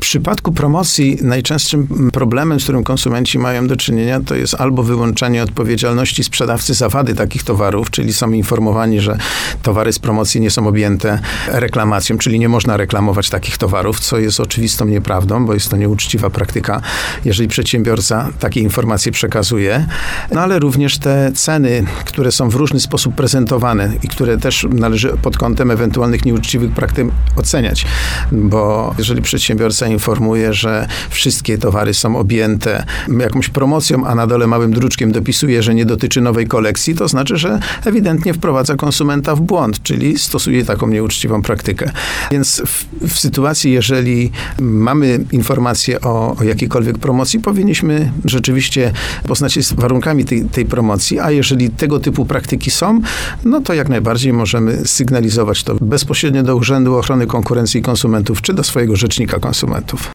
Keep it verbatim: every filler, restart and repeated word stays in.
przypadku promocji najczęstszym problemem, z którym konsumenci mają do czynienia, to jest albo wyłączanie odpowiedzialności sprzedawcy za wady takich towarów, czyli są informowani, że towary z promocji nie są objęte reklamacją, czyli nie można reklamować takich towarów, co jest oczywistą nieprawdą, bo jest to nieuczciwa praktyka, jeżeli przedsiębiorca takie informacje przekazuje. No ale również te ceny, które są w różny sposób prezentowane i które też należy pod kątem ewentualnych nieuczciwych praktyk oceniać, bo jeżeli przedsiębiorca informuje, że wszystkie towary są objęte jakąś promocją, a na dole małym druczkiem dopisuje, że nie dotyczy nowej kolekcji, to znaczy, że ewidentnie wprowadza konsumenta w błąd, czyli stosuje taką nieuczciwą praktykę. Więc w, w sytuacji, jeżeli mamy informację o, o jakiejkolwiek promocji, powinniśmy rzeczywiście poznać się z warunkami tej, tej promocji, a jeżeli tego typu praktyki są, no to jak najbardziej możemy sygnalizować to bezpośrednio do Urzędu Ochrony Konkurencji i Konsumentów, czy do swojego rzecznika konsumentów.